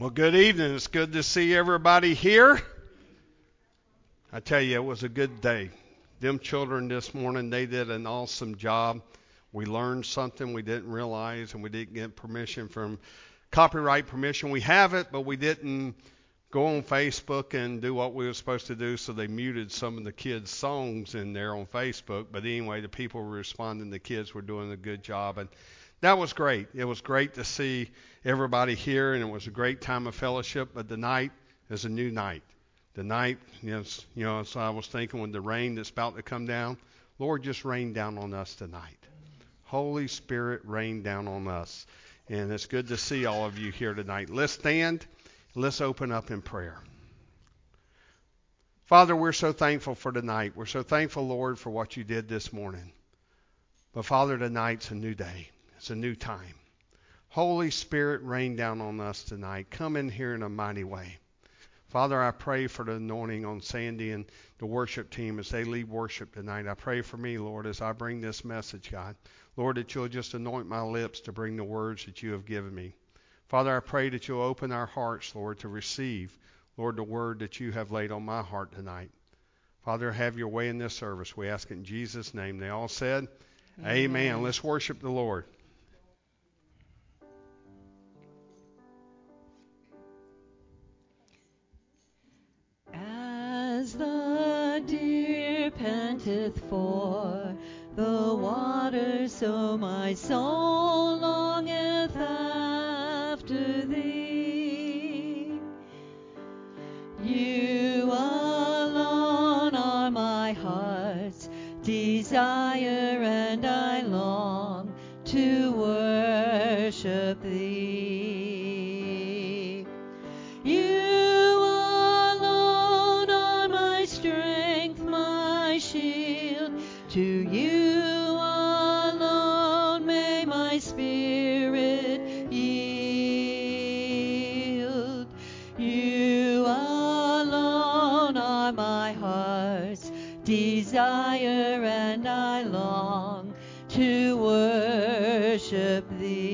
Well, good evening. It's good to see everybody here. I tell you, it was a good day. Them children this morning, they did an awesome job. We learned something we didn't realize, and we didn't get permission from copyright permission. We have it, but we didn't go on Facebook and do what we were supposed to do, so they muted some of the kids' songs in there on Facebook. But anyway, the people were responding. The kids were doing a good job, and that was great. It was great to see everybody here, and it was a great time of fellowship. But tonight is a new night. The night, so I was thinking when the rain that's about to come down, Lord, just rain down on us tonight. Holy Spirit, rain down on us. And it's good to see all of you here tonight. Let's stand. Let's open up in prayer. Father, we're so thankful for tonight. We're so thankful, Lord, for what you did this morning. But Father, tonight's a new day. It's a new time. Holy Spirit, rain down on us tonight. Come in here in a mighty way. Father, I pray for the anointing on Sandy and the worship team as they lead worship tonight. I pray for me, Lord, as I bring this message, God. Lord, that you'll just anoint my lips to bring the words that you have given me. Father, I pray that you'll open our hearts, Lord, to receive, Lord, the word that you have laid on my heart tonight. Father, have your way in this service. We ask in Jesus' name. They all said, Amen. Let's worship the Lord. As the deer panteth for the water, so my soul longeth after thee. You alone are my heart's desire, and I long to worship thee. You alone are my strength, my shield. To you alone may my spirit yield. You alone are my heart's desire, and I long to worship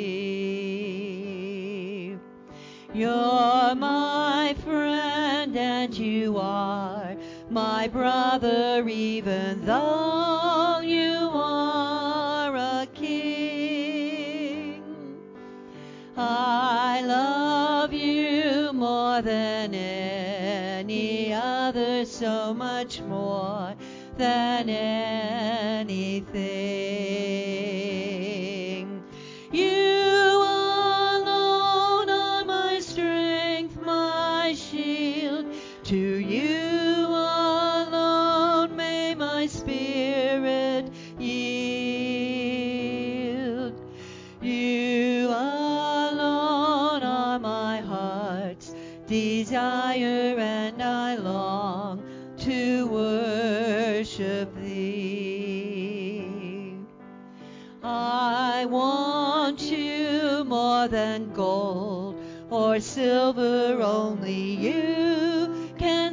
thee. You're my friend and you are my brother, even though you are a king. I love you more than any other, so much more than anything. You alone are my strength, my shield. To you alone may my spirit yield. You alone are my heart's desire, and I long to worship thee. I want you more than gold or silver, only you can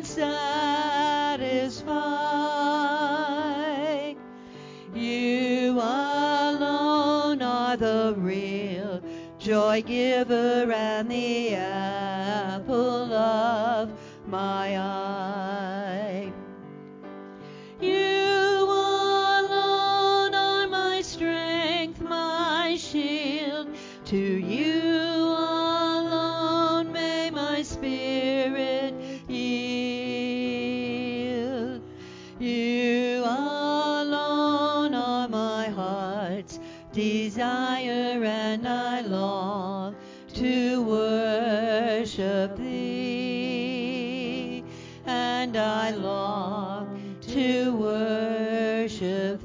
satisfy. You alone are the real joy giver and the apple of my eye. You alone are my strength, my shield. To you alone may my spirit yield. You alone are my heart's desire, and I long to worship thee. And I long to worship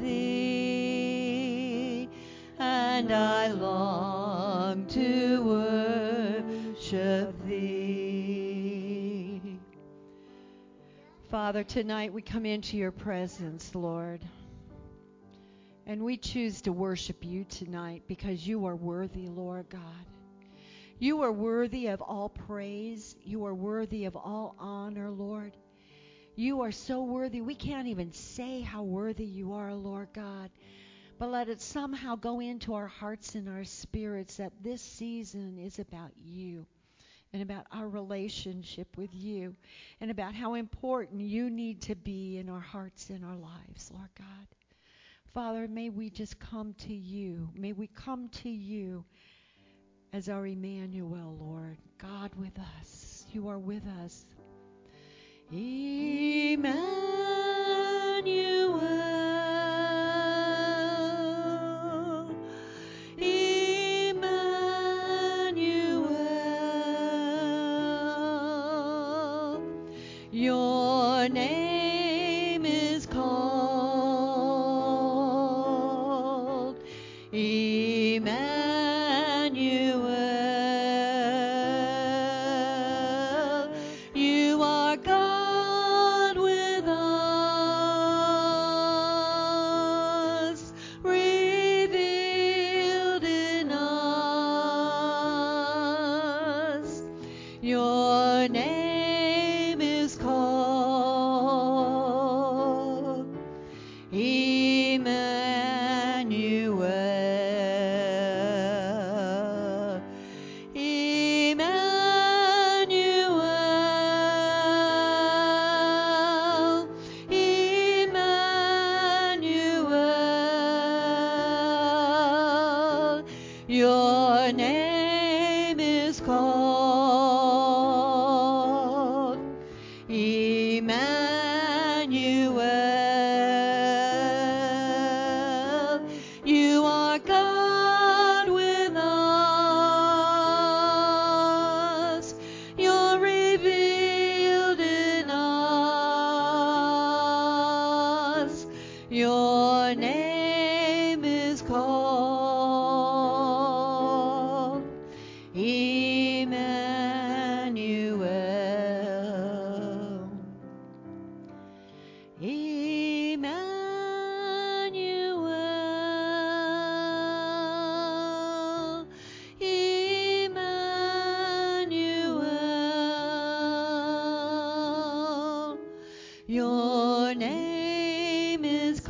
thee. And I long to worship thee. Father, tonight we come into your presence, Lord. And we choose to worship you tonight because you are worthy, Lord God. You are worthy of all praise. You are worthy of all honor, Lord. You are so worthy. We can't even say how worthy you are, Lord God. But let it somehow go into our hearts and our spirits that this season is about you. and about our relationship with you and about how important you need to be in our hearts and our lives, Lord God. Father, may we just come to you. May we come to you as our Emmanuel, Lord, God with us. You are with us. Emmanuel, Emmanuel, your name is called Emmanuel. You are God with us, revealed in us. Your name is called Emmanuel. Emmanuel, Emmanuel, your name is called Emmanuel. You are God with us. You're revealed in us. Your name is called Emmanuel. Emmanuel, Emmanuel, your name is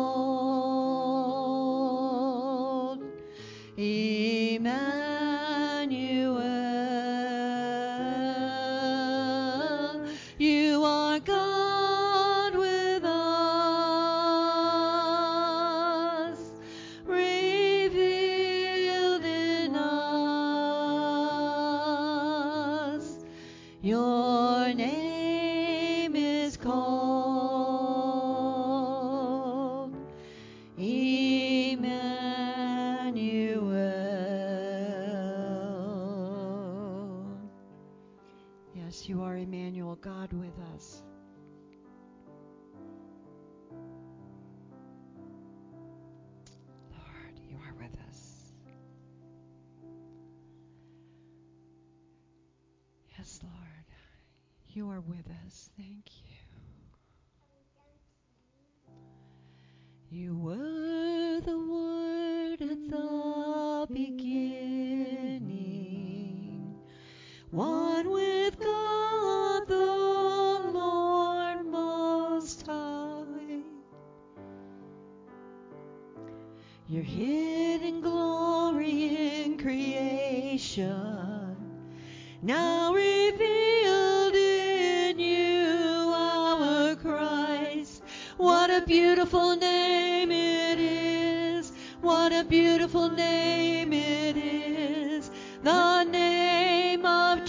called Emmanuel. You are God with us, revealed in us. Your name is called Emmanuel. Yes, you are Emmanuel, God with us. Lord, you are with us. Yes, Lord, you are with us. Thank you. You were the Word at the beginning, one with God the Lord Most High. Your hidden glory in creation, now revealed in you, our Christ. What a beautiful name it is. What a beautiful name it is. The name of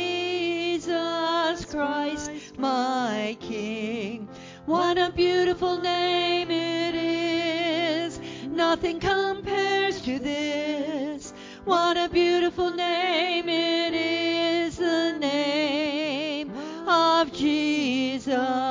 Jesus Christ, my King. What a beautiful name it is. Nothing compares to this. What a beautiful name it is. The name of Jesus.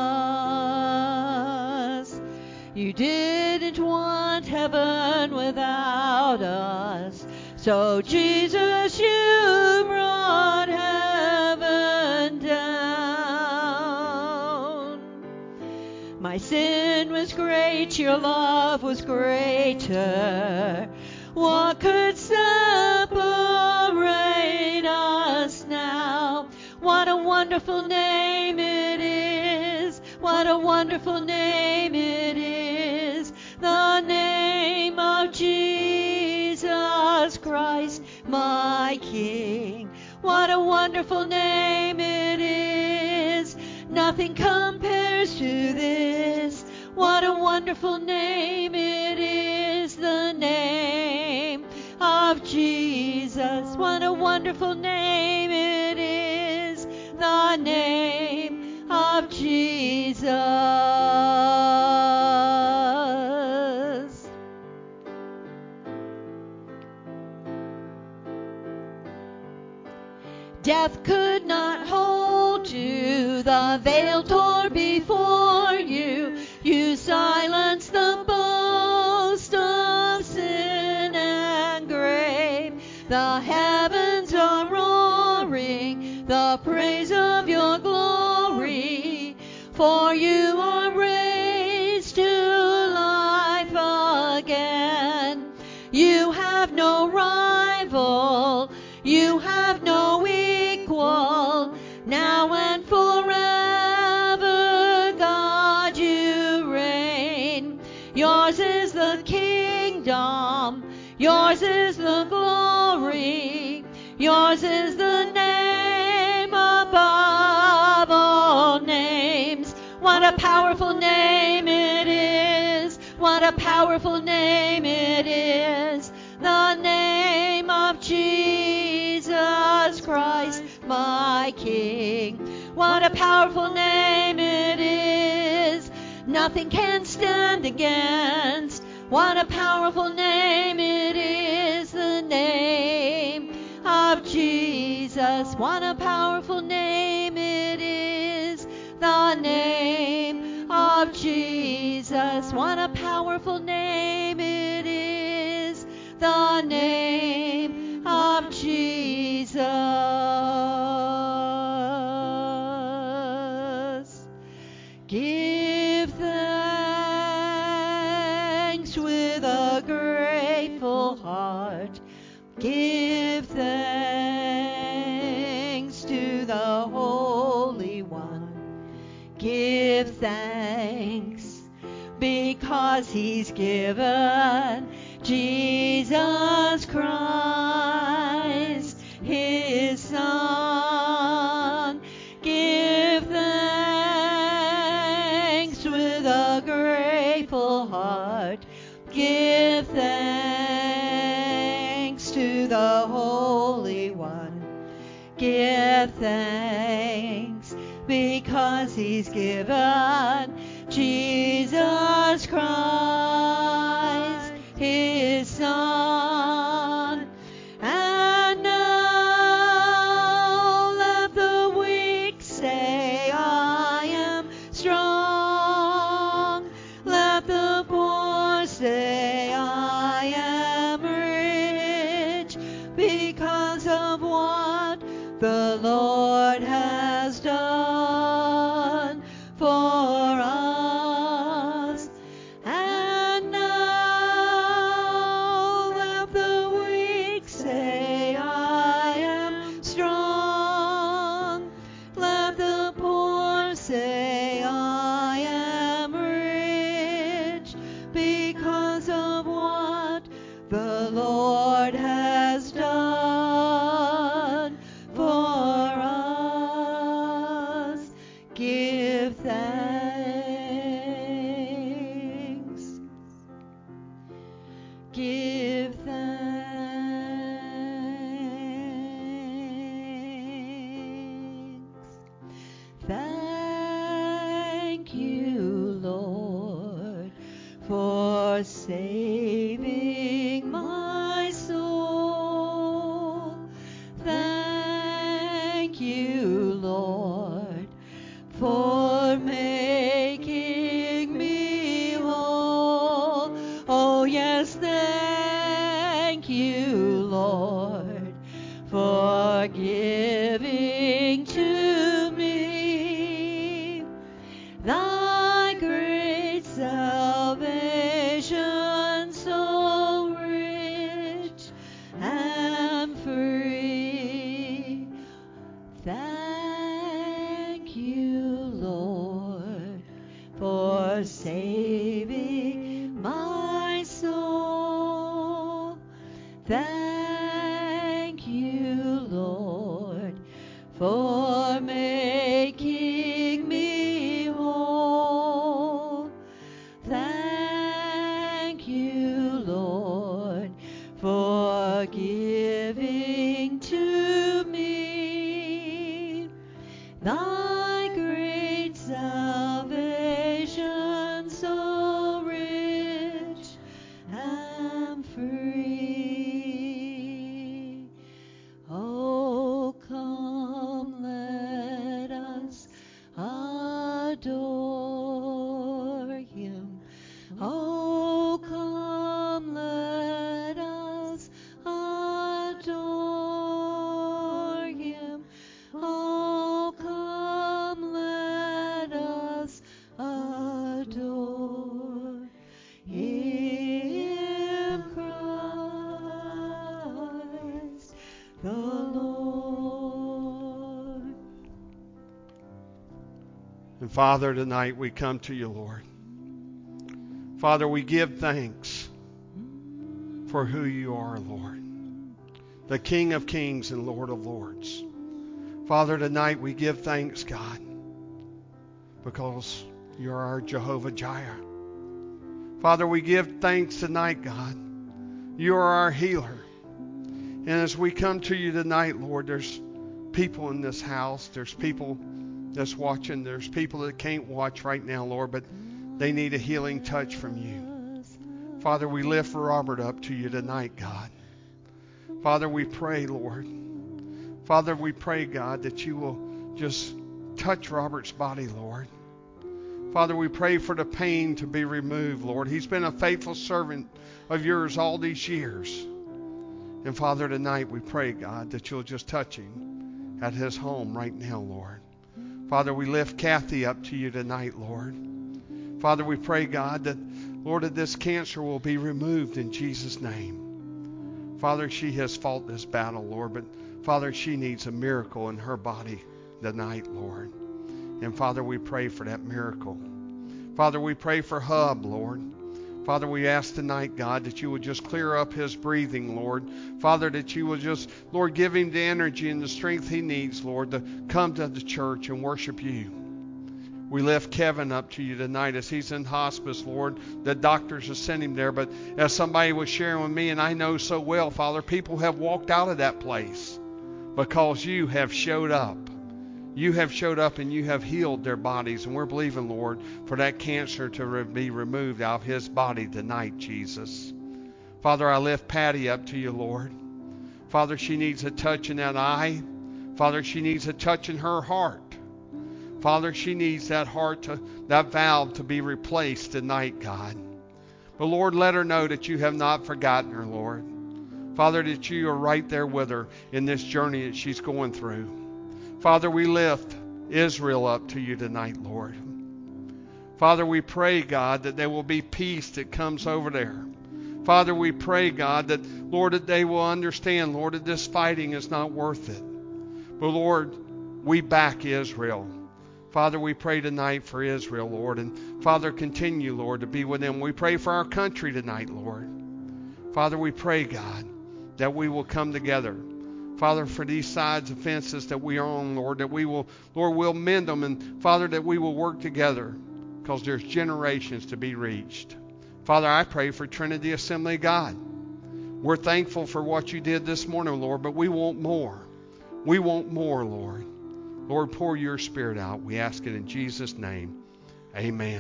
You didn't want heaven without us, so Jesus, you brought heaven down. My sin was great, your love was greater. What could separate us now? What a wonderful name it is. What a wonderful name it is. The name of Jesus Christ, my King. What a wonderful name it is. Nothing compares to this. What a wonderful name it is, the name of Jesus. What a wonderful name it is, the name of Jesus. Death could not hold you, the veil tore before you. You silenced the boast of sin and grave. The heavens are roaring the praise of your glory, for you are raised to life again. You have no rival, you have no equal, now and forever, God, you reign. Yours is the kingdom, yours is the glory, yours is the name above all names. What a powerful name it is, what a powerful name it is, the name of Jesus Christ, my King. What a powerful name it is, nothing can stand against. What a powerful name it is, the name of Jesus. What a powerful name it is, the name of Jesus. What a powerful name it is, the name of Jesus. Give thanks with a grateful heart. Give thanks to the Holy One. Give thanks because He's given Jesus Christ, His Son. Give thanks with a grateful heart. Give thanks to the Holy One. Give thanks because He's given Jesus Christ, His Son. And now let the weak say, I am strong. Let the poor say, I am rich, because of what the Lord has done for us. And now let the weak say, I am strong. Let the poor say, I am rich, because of what the Lord has done for us. Give thanks. Give thanks. Thank you, Lord, for saving my soul. Thank you, Lord, for making me whole. Oh, yes, thank you, Lord, for giving to me thy great salvation, so rich and free. Thank you, Lord, for saving my soul. Thank you, Lord, for making me whole. Thank you, Lord, for giving to me thy great salvation, so rich and free. Oh, come, let us adore him. Oh, come, let us adore him. Oh, come, let us adore him, Christ the Lord. And Father, tonight we come to you, Lord. Father, we give thanks for who you are, Lord, the King of Kings and Lord of Lords. Father, tonight we give thanks, God, because you're our Jehovah Jireh. Father, we give thanks tonight, God. You are our healer. And as we come to you tonight, Lord, there's people in this house. There's people that's watching. There's people that can't watch right now, Lord, but they need a healing touch from you. Father, we lift Robert up to you tonight, God. Father, we pray, Lord. Father, we pray, God, that you will just touch Robert's body, Lord. Father, we pray for the pain to be removed, Lord. He's been a faithful servant of yours all these years. And Father, tonight we pray, God, that you'll just touch him at his home right now, Lord. Father, we lift Kathy up to you tonight, Lord. Father, we pray, God, that, Lord, that this cancer will be removed in Jesus' name. Father, she has fought this battle, Lord, but Father, she needs a miracle in her body tonight, Lord. And Father, we pray for that miracle. Father, we pray for Hub, Lord. Father, we ask tonight, God, that you would just clear up his breathing, Lord. Father, that you will just, Lord, give him the energy and the strength he needs, Lord, to come to the church and worship you. We lift Kevin up to you tonight as he's in hospice, Lord. The doctors have sent him there, but as somebody was sharing with me, and I know so well, Father, people have walked out of that place because you have showed up. You have showed up and you have healed their bodies, and we're believing, Lord, for that cancer to be removed out of his body tonight, Jesus. Father, I lift Patty up to you, Lord. Father, she needs a touch in that eye. Father, she needs a touch in her heart. Father, she needs that heart, that valve to be replaced tonight, God. But Lord, let her know that you have not forgotten her, Lord. Father, that you are right there with her in this journey that she's going through. Father, we lift Israel up to you tonight, Lord. Father, we pray, God, that there will be peace that comes over there. Father, we pray, God, that, Lord, that they will understand, Lord, that this fighting is not worth it. But, Lord, we back Israel. Father, we pray tonight for Israel, Lord. And, Father, continue, Lord, to be with them. We pray for our country tonight, Lord. Father, we pray, God, that we will come together. Father, for these sides of fences that we are on, Lord, that we will, Lord, we'll mend them. And, Father, that we will work together because there's generations to be reached. Father, I pray for Trinity Assembly of God. We're thankful for what you did this morning, Lord, but we want more. We want more, Lord. Lord, pour your Spirit out. We ask it in Jesus' name. Amen.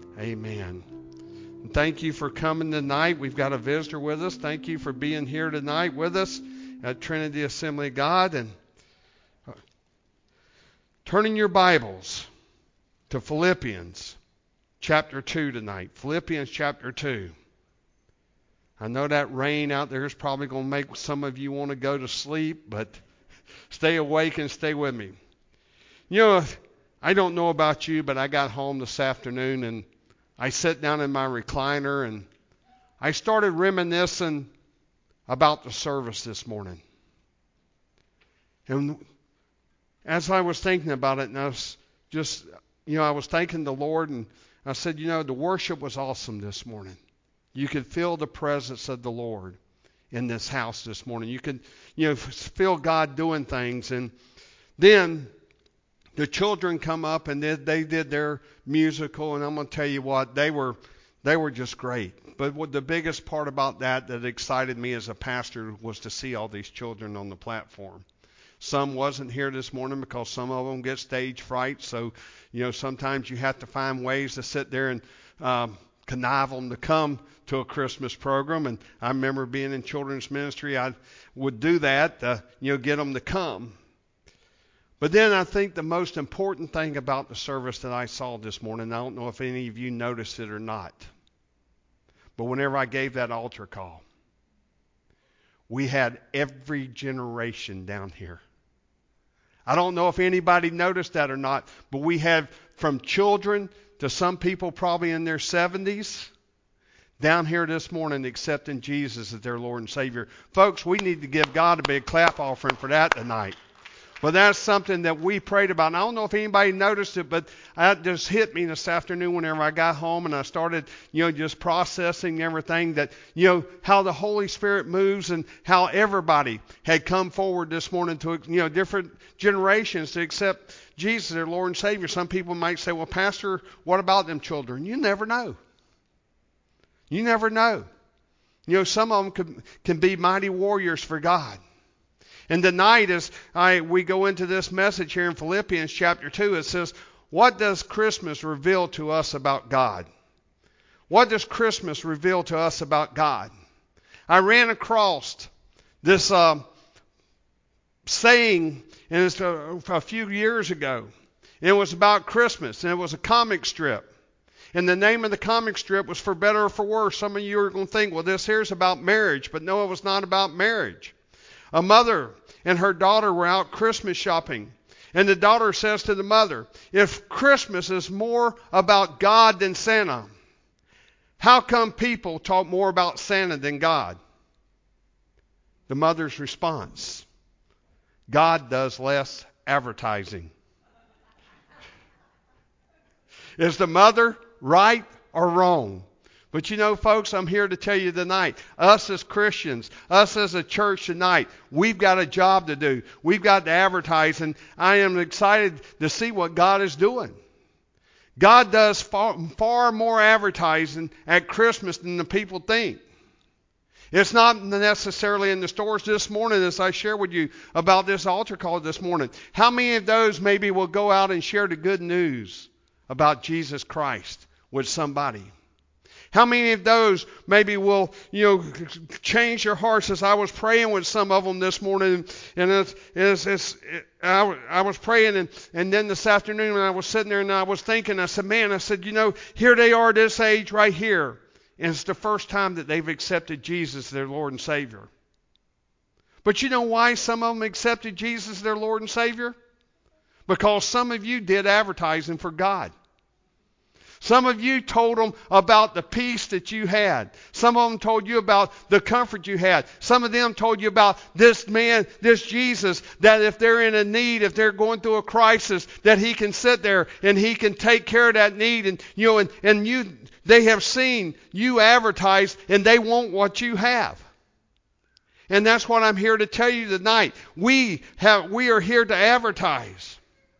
Amen. And thank you for coming tonight. We've got a visitor with us. Thank you for being here tonight with us at Trinity Assembly of God. And turning your Bibles to Philippians chapter 2 tonight. Philippians chapter 2. I know that rain out there is probably going to make some of you want to go to sleep, but stay awake and stay with me. You know, I don't know about you, but I got home this afternoon and I sat down in my recliner and I started reminiscing about the service this morning. And as I was thinking about it, and I was just, I was thanking the Lord, and I said, the worship was awesome this morning. You could feel the presence of the Lord in this house this morning. You could, feel God doing things. And then the children come up and they did their musical, and I'm going to tell you what, they were just great. But what the biggest part about that excited me as a pastor was to see all these children on the platform. Some wasn't here this morning because some of them get stage fright. So, sometimes you have to find ways to sit there and connive them to come to a Christmas program. And I remember being in children's ministry, I would do that, get them to come. But then I think the most important thing about the service that I saw this morning, I don't know if any of you noticed it or not, but whenever I gave that altar call, we had every generation down here. I don't know if anybody noticed that or not, but we had from children to some people probably in their 70s down here this morning accepting Jesus as their Lord and Savior. Folks, we need to give God a big clap offering for that tonight. But that's something that we prayed about. And I don't know if anybody noticed it, but it just hit me this afternoon whenever I got home and I started, just processing everything that, how the Holy Spirit moves and how everybody had come forward this morning to, different generations to accept Jesus, their Lord and Savior. Some people might say, well, Pastor, what about them children? You never know. You never know. Some of them can be mighty warriors for God. And tonight, as we go into this message here in Philippians chapter 2, it says, what does Christmas reveal to us about God? What does Christmas reveal to us about God? I ran across this saying, and it's a few years ago. And it was about Christmas, and it was a comic strip. And the name of the comic strip was For Better or For Worse. Some of you are going to think, well, this here's about marriage. But no, it was not about marriage. A mother and her daughter were out Christmas shopping. And the daughter says to the mother, if Christmas is more about God than Santa, how come people talk more about Santa than God? The mother's response, God does less advertising. Is the mother right or wrong? But folks, I'm here to tell you tonight, us as Christians, us as a church tonight, we've got a job to do. We've got to advertise, and I am excited to see what God is doing. God does far more advertising at Christmas than the people think. It's not necessarily in the stores this morning, as I share with you about this altar call this morning. How many of those maybe will go out and share the good news about Jesus Christ with somebody? How many of those maybe will, change your hearts? As I was praying with some of them this morning, and I was praying, and then this afternoon when I was sitting there and I was thinking, I said, here they are this age right here, and it's the first time that they've accepted Jesus as their Lord and Savior. But you know why some of them accepted Jesus as their Lord and Savior? Because some of you did advertising for God. Some of you told them about the peace that you had. Some of them told you about the comfort you had. Some of them told you about this man, this Jesus, that if they're in a need, if they're going through a crisis, that he can sit there and he can take care of that need. And they have seen you advertise, and they want what you have. And that's what I'm here to tell you tonight. We are here to advertise.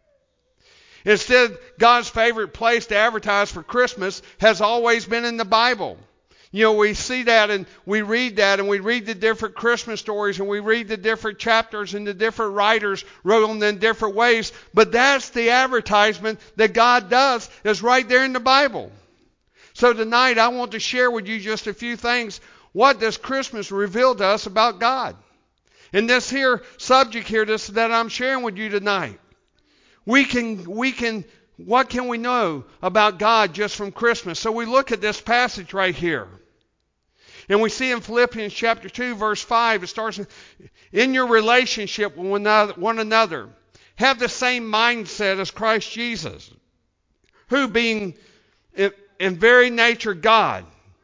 Instead, God's favorite place to advertise for Christmas has always been in the Bible. We see that and we read that, and we read the different Christmas stories, and we read the different chapters, and the different writers wrote them in different ways. But that's the advertisement that God does, is right there in the Bible. So tonight I want to share with you just a few things. What does Christmas reveal to us about God? And this here subject here that I'm sharing with you tonight. What can we know about God just from Christmas? So we look at this passage right here. And we see in Philippians chapter 2, verse 5, it starts, in your relationship with one another, have the same mindset as Christ Jesus, who being in very nature God,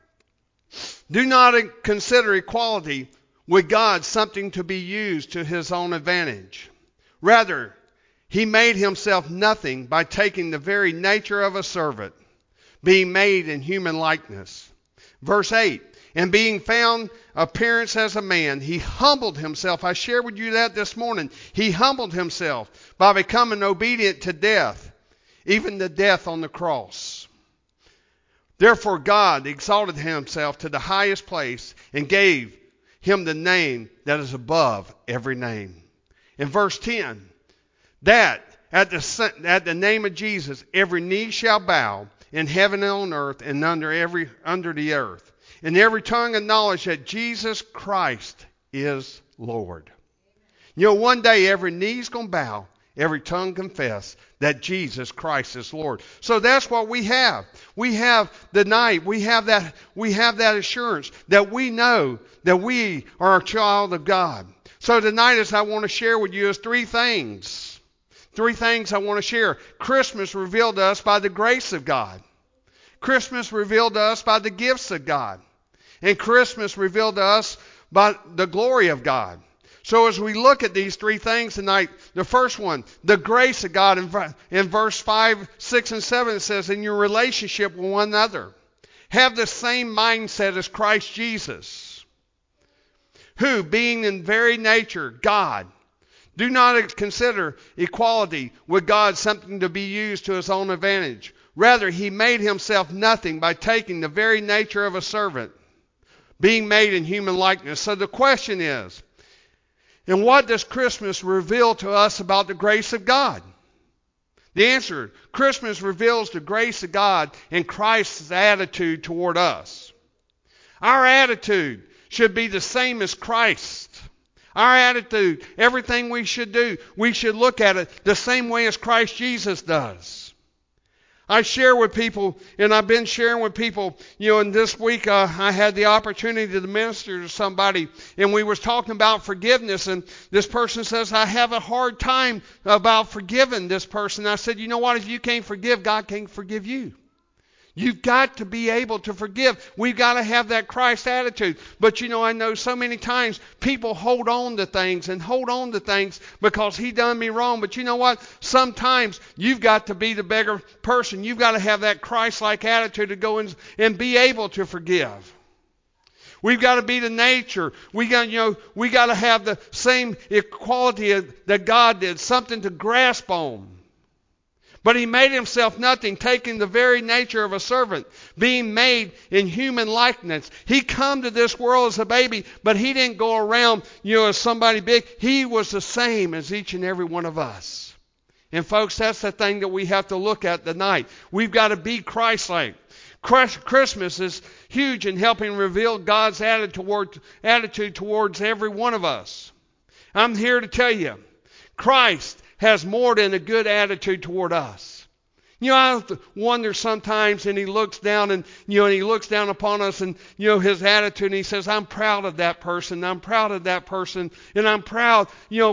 do not consider equality with God something to be used to his own advantage. Rather, he made himself nothing by taking the very nature of a servant, being made in human likeness. Verse 8, And being found appearance as a man, he humbled himself. I shared with you that this morning. He humbled himself by becoming obedient to death, even the death on the cross. Therefore God exalted himself to the highest place and gave him the name that is above every name. In verse 10, that at the name of Jesus, every knee shall bow in heaven and on earth and under the earth, and every tongue acknowledge that Jesus Christ is Lord. You know, one day every knee's going to bow, every tongue confess that Jesus Christ is Lord. So that's what we have. We have the night. We have that assurance that we know that we are a child of God. So tonight, as I want to share with you, is three things. Three things I want to share. Christmas revealed to us by the grace of God. Christmas revealed to us by the gifts of God. And Christmas revealed to us by the glory of God. So as we look at these three things tonight, the first one, the grace of God, in verse 5, 6, and 7, it says, in your relationship with one another, have the same mindset as Christ Jesus, who, being in very nature God, do not consider equality with God something to be used to his own advantage. Rather, he made himself nothing by taking the very nature of a servant, being made in human likeness. So the question is, and what does Christmas reveal to us about the grace of God? The answer, Christmas reveals the grace of God and Christ's attitude toward us. Our attitude should be the same as Christ. Our attitude, everything we should do, we should look at it the same way as Christ Jesus does. I share with people, and I've been sharing with people, and this week I had the opportunity to minister to somebody, and we was talking about forgiveness, and this person says, I have a hard time about forgiving this person. I said, you know what, if you can't forgive, God can't forgive you. You've got to be able to forgive. We've got to have that Christ attitude. But I know so many times people hold on to things because he done me wrong. But you know what? Sometimes you've got to be the bigger person. You've got to have that Christ-like attitude to go and be able to forgive. We've got to be the nature. We got to have the same equality that God did, something to grasp on. But he made himself nothing, taking the very nature of a servant, being made in human likeness. He come to this world as a baby, but he didn't go around, as somebody big. He was the same as each and every one of us. And folks, that's the thing that we have to look at tonight. We've got to be Christ-like. Christmas is huge in helping reveal God's attitude towards every one of us. I'm here to tell you, Christ has more than a good attitude toward us. I wonder sometimes, and he looks down and he looks down upon us, and his attitude, and he says, I'm proud of that person, I'm proud of that person, and I'm proud,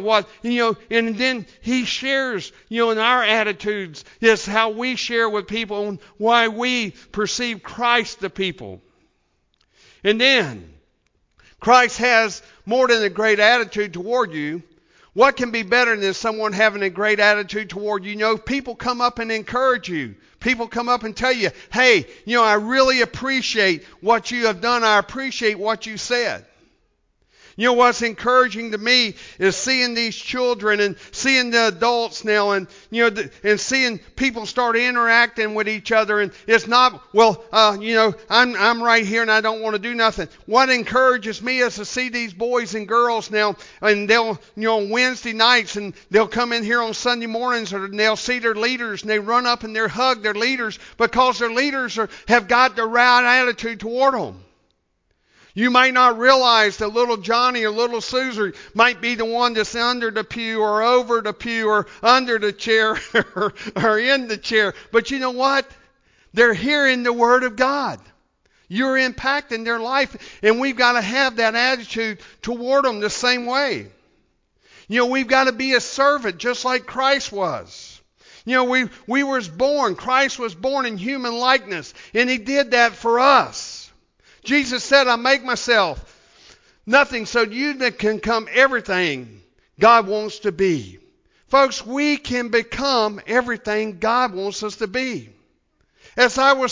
and then he shares, in our attitudes, is how we share with people and why we perceive Christ to people. And then, Christ has more than a great attitude toward you. What can be better than someone having a great attitude toward you? People come up and encourage you. People come up and tell you, hey, I really appreciate what you have done. I appreciate what you said. What's encouraging to me is seeing these children and seeing the adults now and seeing people start interacting with each other, and it's not, I'm right here and I don't want to do nothing. What encourages me is to see these boys and girls now, and they'll, on Wednesday nights, and they'll come in here on Sunday mornings, or they'll see their leaders and they run up and they hug their leaders because their leaders have got the right attitude toward them. You might not realize that little Johnny or little Susie might be the one that's under the pew or over the pew or under the chair or in the chair. But you know what? They're hearing the Word of God. You're impacting their life, and we've got to have that attitude toward them the same way. We've got to be a servant just like Christ was. We was born, Christ was born in human likeness, and he did that for us. Jesus said, I make myself nothing so you can become everything God wants to be. Folks, we can become everything God wants us to be. As I was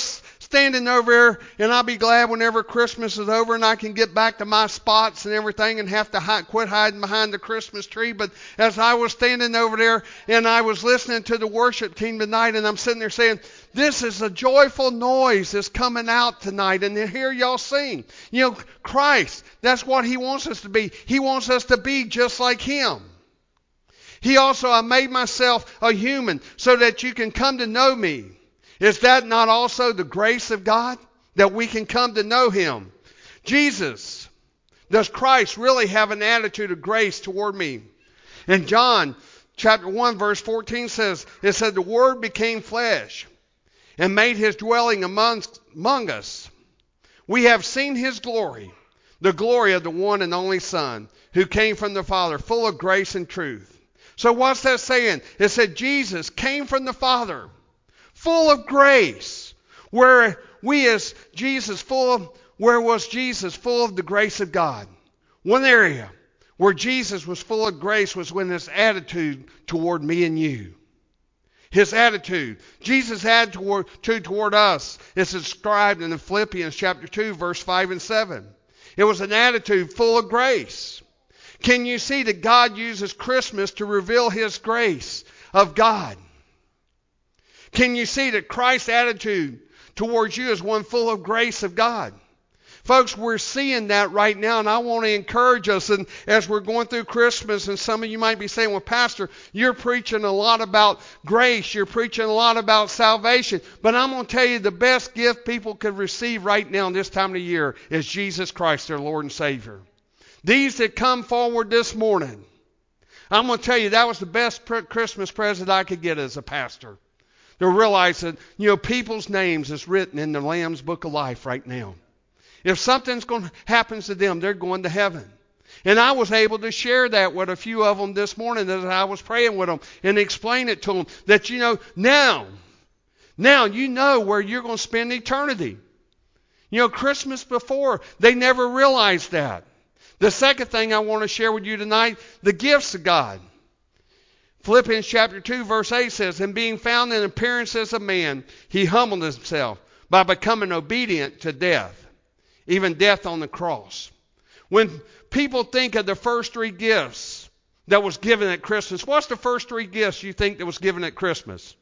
standing over there, and I'll be glad whenever Christmas is over and I can get back to my spots and everything and have to quit hiding behind the Christmas tree. But as I was standing over there and I was listening to the worship team tonight, and I'm sitting there saying, this is a joyful noise that's coming out tonight, and to hear y'all sing. You know, Christ, that's what he wants us to be. He wants us to be just like him. He also, I made myself a human so that you can come to know me. Is that not also the grace of God? That we can come to know him. Jesus, does Christ really have an attitude of grace toward me? In John chapter 1 verse 14 says, it said the Word became flesh and made his dwelling among us. We have seen his glory, the glory of the one and only Son, who came from the Father, full of grace and truth. So what's that saying? It said Jesus came from the Father, full of grace. Where was Jesus full of the grace of God? One area where Jesus was full of grace was when his attitude toward me and you. His attitude. Jesus' attitude toward us is described in Philippians chapter 2, verse 5 and 7. It was an attitude full of grace. Can you see that God uses Christmas to reveal his grace of God? Can you see that Christ's attitude towards you is one full of grace of God? Folks, we're seeing that right now, and I want to encourage us. And as we're going through Christmas, and some of you might be saying, well, Pastor, you're preaching a lot about grace. You're preaching a lot about salvation. But I'm going to tell you the best gift people could receive right now in this time of year is Jesus Christ, their Lord and Savior. These that come forward this morning, I'm going to tell you that was the best Christmas present I could get as a pastor. To realize that, people's names is written in the Lamb's Book of Life right now. If something's going to happen to them, they're going to heaven. And I was able to share that with a few of them this morning as I was praying with them and explain it to them that, now you know where you're going to spend eternity. Christmas before, they never realized that. The second thing I want to share with you tonight, the gifts of God. Philippians chapter 2 verse 8 says, and being found in appearance as a man, he humbled himself by becoming obedient to death, even death on the cross. When people think of the first three gifts that was given at Christmas, what's the first three gifts you think that was given at Christmas?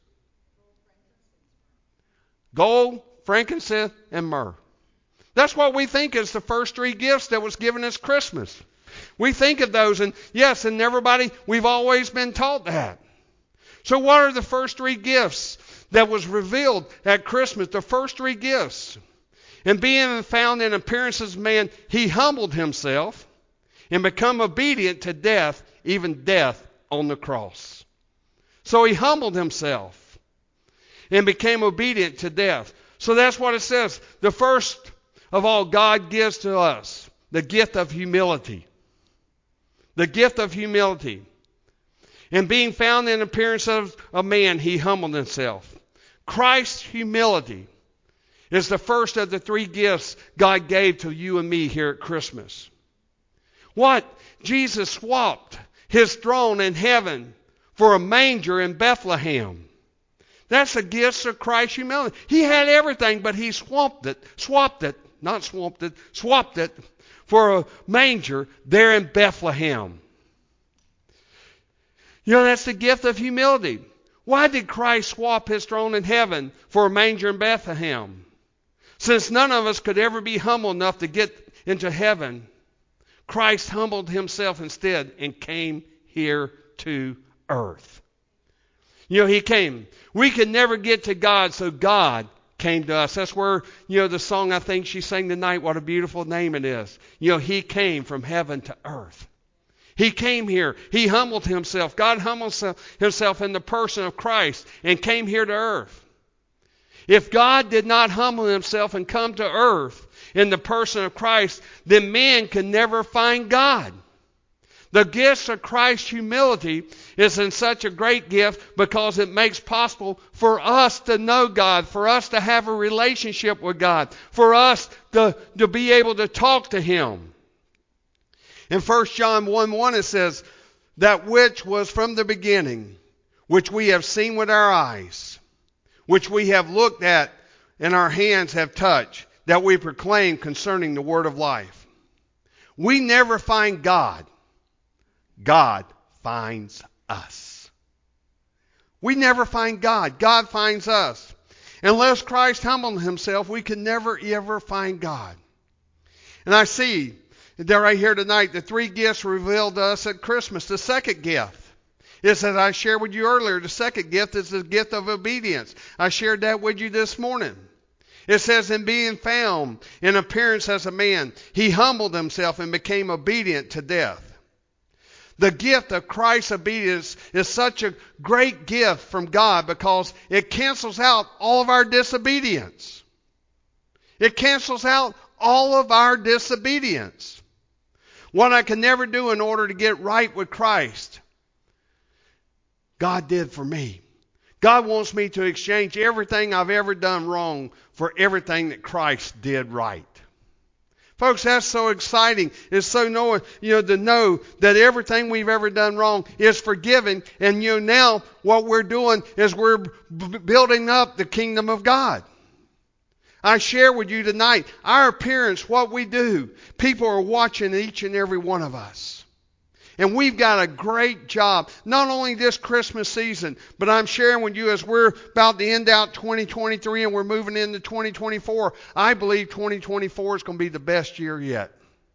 Gold, frankincense, and myrrh. That's what we think is the first three gifts that was given as Christmas. We think of those, and yes, and everybody, we've always been taught that. So what are the first three gifts that was revealed at Christmas? The first three gifts. And being found in appearance as man, he humbled himself and become obedient to death, even death on the cross. So he humbled himself and became obedient to death. So that's what it says. The first of all, God gives to us the gift of humility. The gift of humility. And being found in appearance of a man, he humbled himself. Christ's humility is the first of the three gifts God gave to you and me here at Christmas. What? Jesus swapped his throne in heaven for a manger in Bethlehem. That's the gifts of Christ's humility. He had everything, but he swapped it for a manger there in Bethlehem. That's the gift of humility. Why did Christ swap his throne in heaven for a manger in Bethlehem? Since none of us could ever be humble enough to get into heaven, Christ humbled himself instead and came here to earth. He came. We could never get to God, so God came to us. That's where, the song I think she sang tonight, what a beautiful name it is. He came from heaven to earth. He came here. He humbled himself. God humbled himself in the person of Christ and came here to earth. If God did not humble himself and come to earth in the person of Christ, then man can never find God. The gifts of Christ's humility is in such a great gift because it makes possible for us to know God, for us to have a relationship with God, for us to be able to talk to him. In 1 John 1:1 it says, that which was from the beginning, which we have seen with our eyes, which we have looked at and our hands have touched that we proclaim concerning the word of life. We never find God. God finds us. We never find God. God finds us. Unless Christ humbled himself, we can never, ever find God. And I see there right here tonight the three gifts revealed to us at Christmas. The second gift is, as I shared with you earlier, the second gift is the gift of obedience. I shared that with you this morning. It says, in being found in appearance as a man, he humbled himself and became obedient to death. The gift of Christ's obedience is such a great gift from God because it cancels out all of our disobedience. It cancels out all of our disobedience. What I can never do in order to get right with Christ, God did for me. God wants me to exchange everything I've ever done wrong for everything that Christ did right. Folks, that's so exciting. It's so to know that everything we've ever done wrong is forgiven. And now what we're doing is we're building up the kingdom of God. I share with you tonight our appearance, what we do. People are watching each and every one of us. And we've got a great job, not only this Christmas season, but I'm sharing with you as we're about to end out 2023 and we're moving into 2024. I believe 2024 is going to be the best year yet.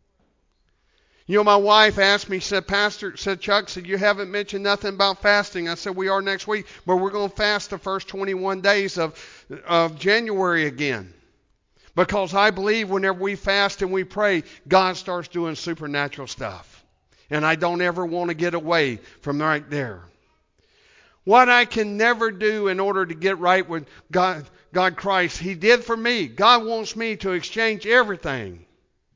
My wife asked me, said, Chuck, you haven't mentioned nothing about fasting. I said, we are next week, but we're going to fast the first 21 days of January again. Because I believe whenever we fast and we pray, God starts doing supernatural stuff. And I don't ever want to get away from right there. What I can never do in order to get right with God Christ, he did for me. God wants me to exchange everything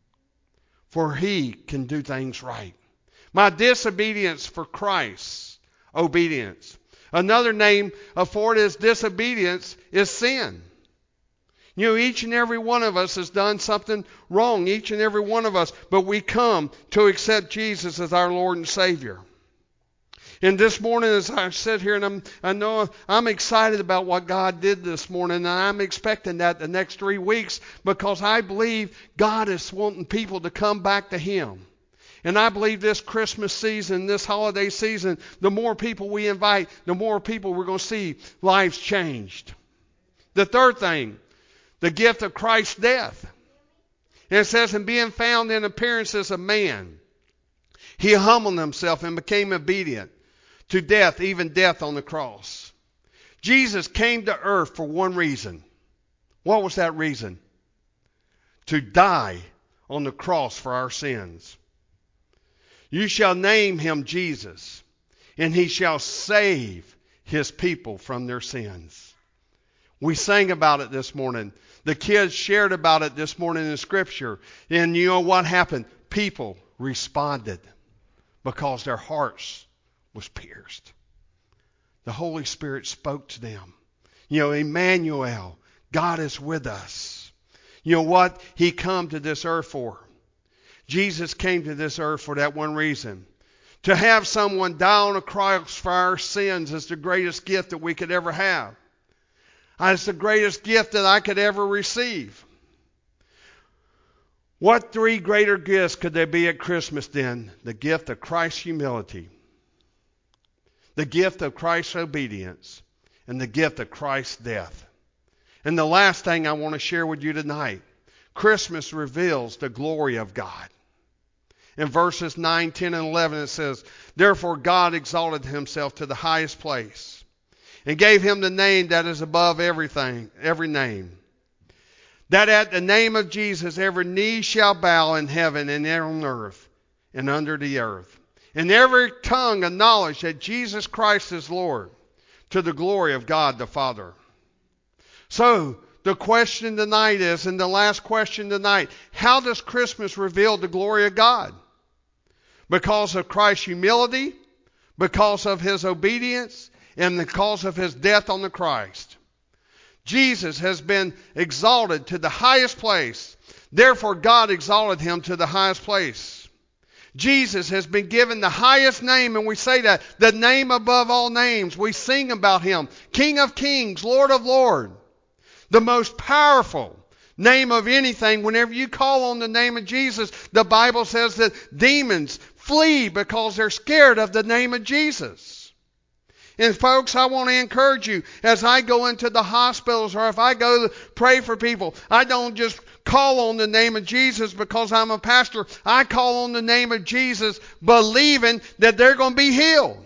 for he can do things right. My disobedience for Christ's obedience. Another name for it is disobedience is sin. Each and every one of us has done something wrong, each and every one of us, but we come to accept Jesus as our Lord and Savior. And this morning as I sit here and I know I'm excited about what God did this morning, and I'm expecting that the next 3 weeks because I believe God is wanting people to come back to Him. And I believe this Christmas season, this holiday season, the more people we invite, the more people we're going to see lives changed. The third thing, the gift of Christ's death. And it says, in being found in appearance as a man, he humbled himself and became obedient to death, even death on the cross. Jesus came to earth for one reason. What was that reason? To die on the cross for our sins. You shall name him Jesus, and he shall save his people from their sins. We sang about it this morning. The kids shared about it this morning in Scripture. And you know what happened? People responded because their hearts was pierced. The Holy Spirit spoke to them. Emmanuel, God is with us. You know what he come to this earth for? Jesus came to this earth for that one reason. To have someone die on a cross for our sins is the greatest gift that we could ever have. It's the greatest gift that I could ever receive. What three greater gifts could there be at Christmas then? The gift of Christ's humility, the gift of Christ's obedience, and the gift of Christ's death. And the last thing I want to share with you tonight, Christmas reveals the glory of God. In verses 9, 10, and 11 it says, therefore God exalted himself to the highest place, and gave him the name that is above everything, every name. That at the name of Jesus every knee shall bow in heaven and on earth and under the earth. And every tongue acknowledge that Jesus Christ is Lord, to the glory of God the Father. So the question tonight is, and the last question tonight, how does Christmas reveal the glory of God? Because of Christ's humility, because of his obedience, and because of his death on the cross. Jesus has been exalted to the highest place. Therefore, God exalted him to the highest place. Jesus has been given the highest name, and we say that, the name above all names. We sing about him, King of kings, Lord of lords. The most powerful name of anything. Whenever you call on the name of Jesus, the Bible says that demons flee because they're scared of the name of Jesus. And folks, I want to encourage you, as I go into the hospitals or if I go to pray for people, I don't just call on the name of Jesus because I'm a pastor. I call on the name of Jesus believing that they're going to be healed.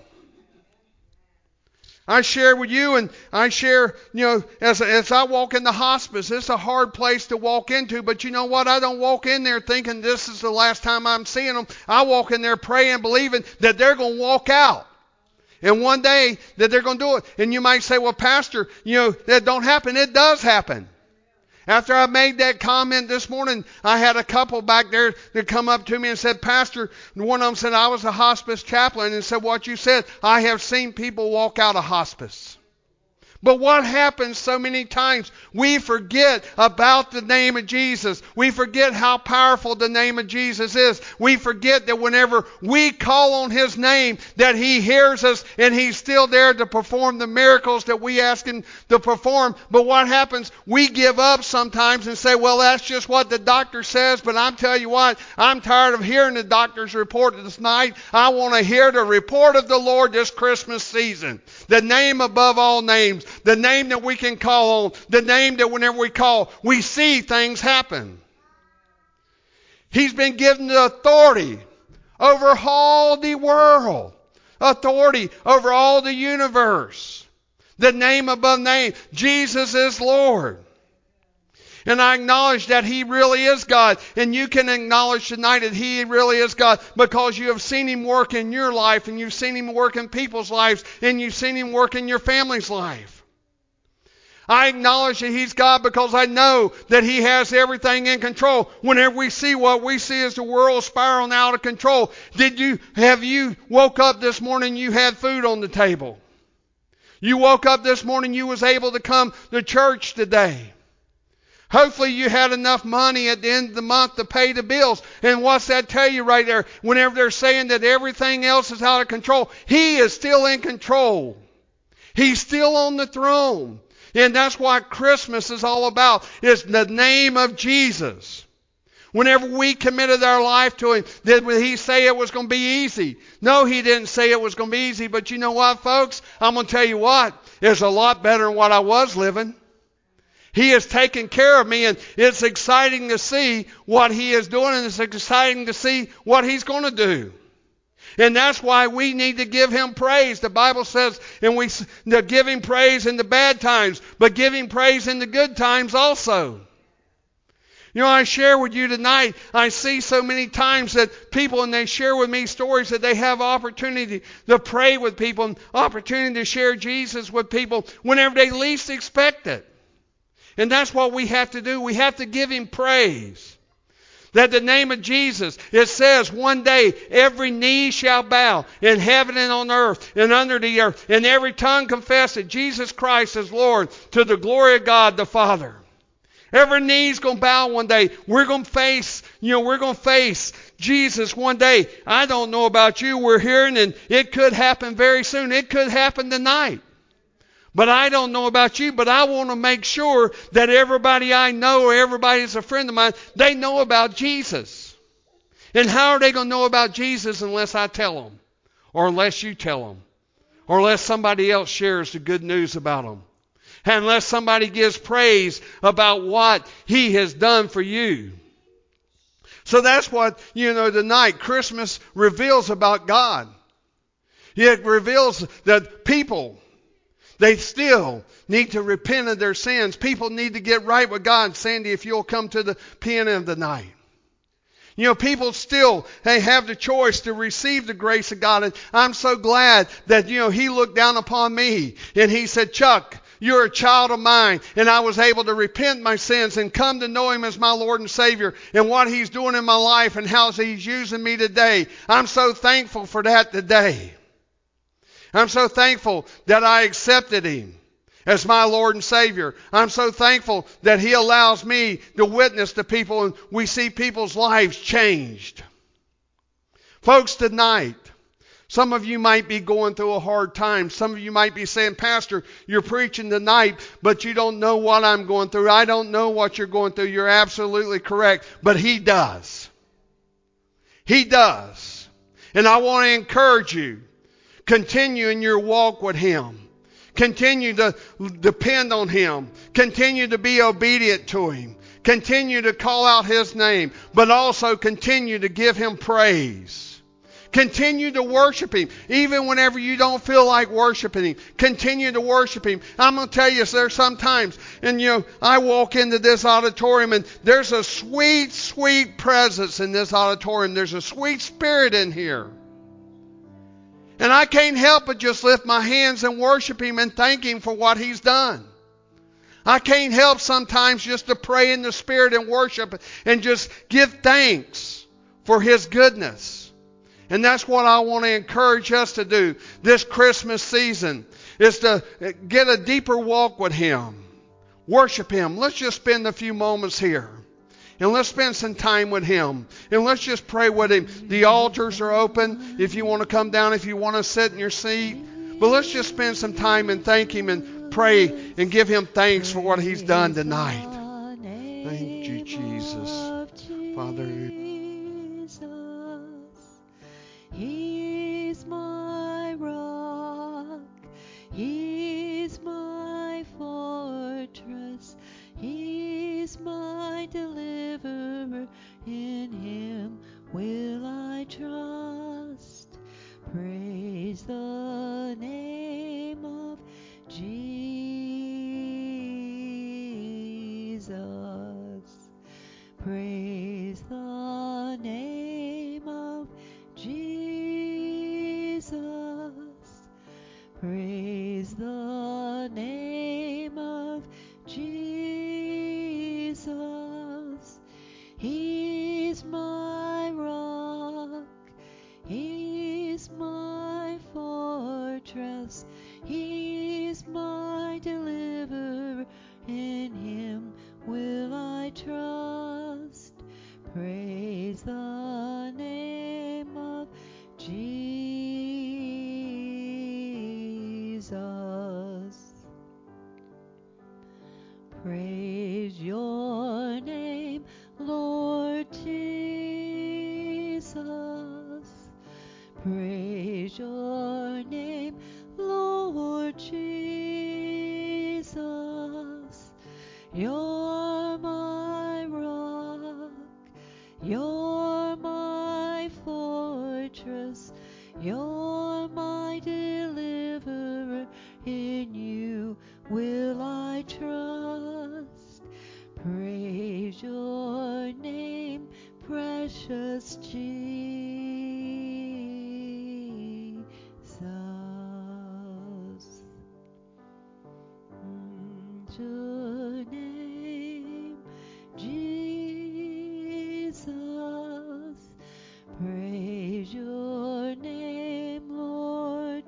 I share with you, and I share, as I walk in the hospice, it's a hard place to walk into, but you know what? I don't walk in there thinking this is the last time I'm seeing them. I walk in there praying, believing that they're going to walk out. And one day that they're going to do it. And you might say, well, Pastor, that don't happen. It does happen. After I made that comment this morning, I had a couple back there that come up to me and said, Pastor, one of them said, I was a hospice chaplain, and said, what you said, I have seen people walk out of hospice. But what happens so many times? We forget about the name of Jesus. We forget how powerful the name of Jesus is. We forget that whenever we call on His name, that He hears us and He's still there to perform the miracles that we ask Him to perform. But what happens? We give up sometimes and say, well, that's just what the doctor says. But I'm telling you what, I'm tired of hearing the doctor's report this night. I want to hear the report of the Lord this Christmas season. The name above all names. The name that we can call on. The name that whenever we call, we see things happen. He's been given the authority over all the world. Authority over all the universe. The name above name. Jesus is Lord. And I acknowledge that He really is God. And you can acknowledge tonight that He really is God because you have seen Him work in your life, and you've seen Him work in people's lives, and you've seen Him work in your family's life. I acknowledge that He's God because I know that He has everything in control. Whenever we see what we see as the world spiraling out of control, have you woke up this morning, you had food on the table? You woke up this morning, you was able to come to church today. Hopefully you had enough money at the end of the month to pay the bills. And what's that tell you right there? Whenever they're saying that everything else is out of control, He is still in control. He's still on the throne. And that's what Christmas is all about, is the name of Jesus. Whenever we committed our life to Him, did He say it was going to be easy? No, He didn't say it was going to be easy. But you know what, folks? I'm going to tell you what. It's a lot better than what I was living. He has taken care of me, and it's exciting to see what He is doing, and it's exciting to see what He's going to do. And that's why we need to give Him praise. The Bible says, and we give Him praise in the bad times, but give Him praise in the good times also. I share with you tonight, I see so many times that people, and they share with me stories that they have opportunity to pray with people, and opportunity to share Jesus with people whenever they least expect it. And that's what we have to do. We have to give Him praise. That the name of Jesus, it says one day every knee shall bow in heaven and on earth and under the earth, and every tongue confess that Jesus Christ is Lord to the glory of God the Father. Every knee's going to bow one day. We're going to face Jesus one day. I don't know about you. We're hearing, and it could happen very soon. It could happen tonight. But I don't know about you, but I want to make sure that everybody I know or everybody that's a friend of mine, they know about Jesus. And how are they going to know about Jesus unless I tell them? Or unless you tell them? Or unless somebody else shares the good news about them? And unless somebody gives praise about what He has done for you? So that's what, tonight Christmas reveals about God. It reveals that people, they still need to repent of their sins. People need to get right with God. Sandy, if you'll come to the piano of the night. People still, they have the choice to receive the grace of God. And I'm so glad that, He looked down upon me and He said, Chuck, you're a child of mine. And I was able to repent my sins and come to know Him as my Lord and Savior, and what He's doing in my life and how He's using me today. I'm so thankful for that today. I'm so thankful that I accepted Him as my Lord and Savior. I'm so thankful that He allows me to witness to people, and we see people's lives changed. Folks, tonight, Some of you might be going through a hard time. Some of you might be saying, Pastor, you're preaching tonight, but you don't know what I'm going through. I don't know what you're going through. You're absolutely correct. But He does. He does. And I want to encourage you. Continue in your walk with Him. Continue to depend on Him. Continue to be obedient to Him. Continue to call out His name. But also continue to give Him praise. Continue to worship Him. Even whenever you don't feel like worshiping Him, continue to worship Him. I'm going to tell you, there's sometimes, and I walk into this auditorium and there's a sweet, sweet presence in this auditorium. There's a sweet spirit in here. And I can't help but just lift my hands and worship Him and thank Him for what He's done. I can't help sometimes just to pray in the Spirit and worship and just give thanks for His goodness. And that's what I want to encourage us to do this Christmas season, is to get a deeper walk with Him. Worship Him. Let's just spend a few moments here. And let's spend some time with Him. And let's just pray with Him. The altars are open if you want to come down, if you want to sit in your seat. But let's just spend some time and thank Him and pray and give Him thanks for what He's done tonight. Thank you, Jesus. Father, He's my rock, He's my fortress, He's my deliverer, in Him will I trust. Praise the name of Jesus. Praise the name of Jesus. Praise the name of Jesus. He's my rock. He's my fortress. He's my deliverer. In Him will I trust. Praise the name of Jesus. Praise your name, Lord Jesus. Praise your name, Lord Jesus. You're my rock. You're my fortress. You're my deliverer. In you will I trust. Praise your name, precious Jesus. Your name, Jesus. Praise your name, Lord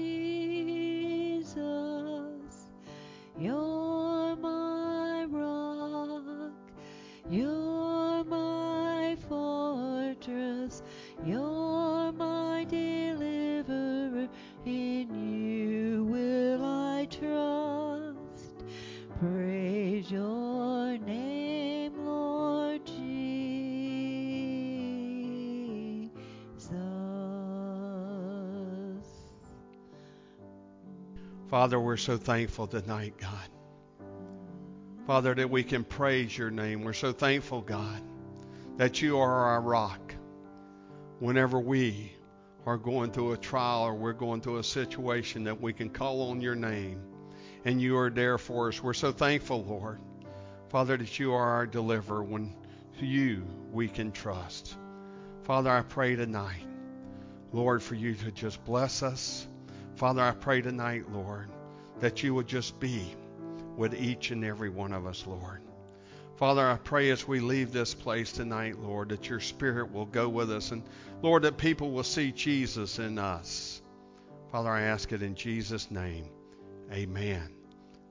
Jesus. You're my rock. You're my fortress. You're my deliverer. In you will I trust. Praise your name, Lord Jesus. Father, we're so thankful tonight, God. Father, that we can praise your name. We're so thankful, God, that you are our rock. Whenever we are going through a trial or we're going through a situation, that we can call on your name and you are there for us. We're so thankful, Lord, Father, that you are our deliverer. When you we can trust. Father, I pray tonight, Lord, for you to just bless us. Father, I pray tonight, Lord, that you would just be with each and every one of us, Lord. Father, I pray as we leave this place tonight, Lord, that your Spirit will go with us. And, Lord, that people will see Jesus in us. Father, I ask it in Jesus' name. Amen.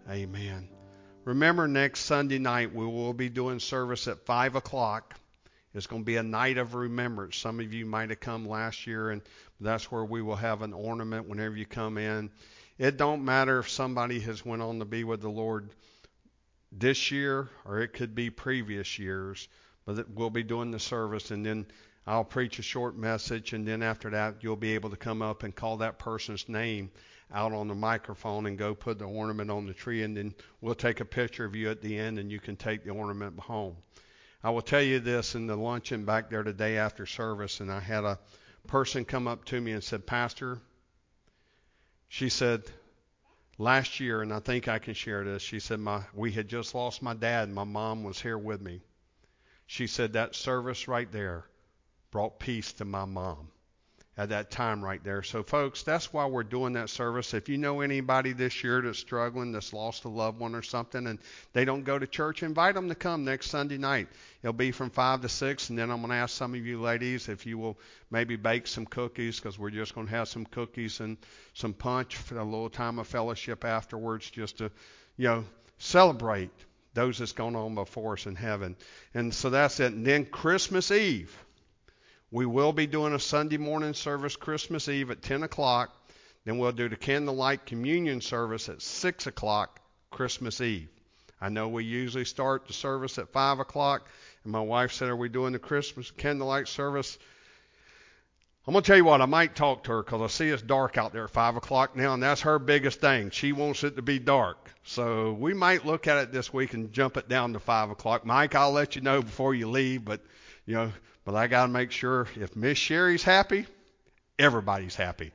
Amen. Remember, next Sunday night we will be doing service at 5 o'clock. It's going to be a night of remembrance. Some of you might have come last year, and that's where we will have an ornament whenever you come in. It don't matter if somebody has went on to be with the Lord this year, or it could be previous years, but we'll be doing the service, and then I'll preach a short message, and then after that you'll be able to come up and call that person's name out on the microphone and go put the ornament on the tree, and then we'll take a picture of you at the end, and you can take the ornament home. I will tell you this, in the luncheon back there the day after service, and I had a person come up to me and said, Pastor, she said, last year, and I think I can share this, she said, we had just lost my dad, and my mom was here with me. She said that service right there brought peace to my mom at that time right there. So, folks, that's why we're doing that service. If you know anybody this year that's struggling, that's lost a loved one or something, and they don't go to church, invite them to come next Sunday night. It'll be from 5 to 6, and then I'm going to ask some of you ladies if you will maybe bake some cookies, because we're just going to have some cookies and some punch for a little time of fellowship afterwards, just to, celebrate those that's gone on before us in heaven. And so that's it. And then Christmas Eve. We will be doing a Sunday morning service Christmas Eve at 10 o'clock. Then we'll do the candlelight communion service at 6 o'clock Christmas Eve. I know we usually start the service at 5 o'clock. And my wife said, are we doing the Christmas candlelight service? I'm going to tell you what, I might talk to her because I see it's dark out there at 5 o'clock now, and that's her biggest thing. She wants it to be dark. So we might look at it this week and jump it down to 5 o'clock. Mike, I'll let you know before you leave, but I got to make sure if Miss Sherry's happy, everybody's happy.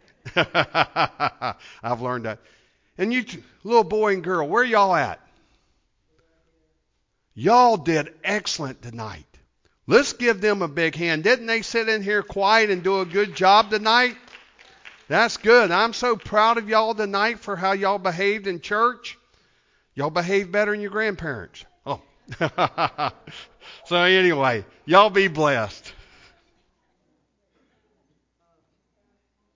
I've learned that. And you, little boy and girl, where y'all at? Y'all did excellent tonight. Let's give them a big hand. Didn't they sit in here quiet and do a good job tonight? That's good. I'm so proud of y'all tonight for how y'all behaved in church. Y'all behaved better than your grandparents. Oh. So anyway, y'all be blessed.